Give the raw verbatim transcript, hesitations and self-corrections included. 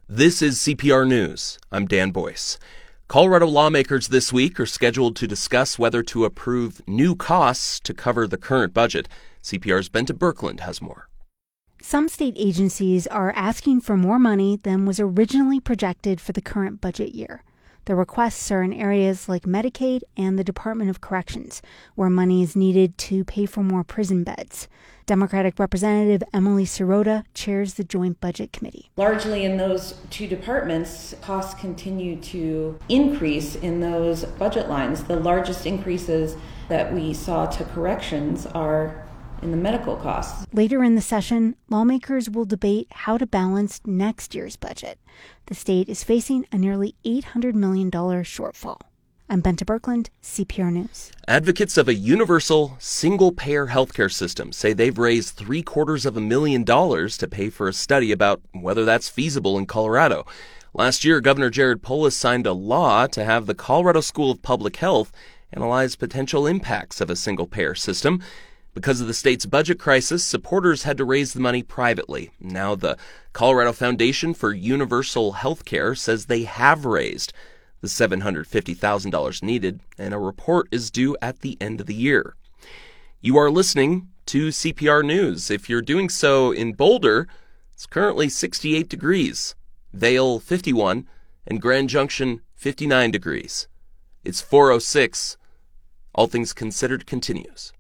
This is C P R News. I'm Dan Boyce. Colorado lawmakers this week are scheduled to discuss whether to approve new costs to cover the current budget. C P R's Bente Birkeland has more. Some state agencies are asking for more money than was originally projected for the current budget year. The requests are in areas like Medicaid and the Department of Corrections, where money is needed to pay for more prison beds. Democratic Representative Emily Sirota chairs the Joint Budget Committee. Largely in those two departments, costs continue to increase in those budget lines. The largest increases that we saw to corrections are in the medical costs. Later in the session, lawmakers will debate how to balance next year's budget. The state is facing a nearly eight hundred million dollars shortfall. I'm Bente Birkeland, C P R News. Advocates of a universal, single-payer healthcare system say they've raised three quarters of a million dollars to pay for a study about whether that's feasible in Colorado. Last year, Governor Jared Polis signed a law to have the Colorado School of Public Health analyze potential impacts of a single-payer system. Because of the state's budget crisis, supporters had to raise the money privately. Now the Colorado Foundation for Universal Healthcare says they have raised the seven hundred fifty thousand dollars needed, and a report is due at the end of the year. You are listening to C P R News. If you're doing so in Boulder, it's currently sixty-eight degrees, Vail fifty-one, and Grand Junction fifty-nine degrees. It's four oh six. All Things Considered continues.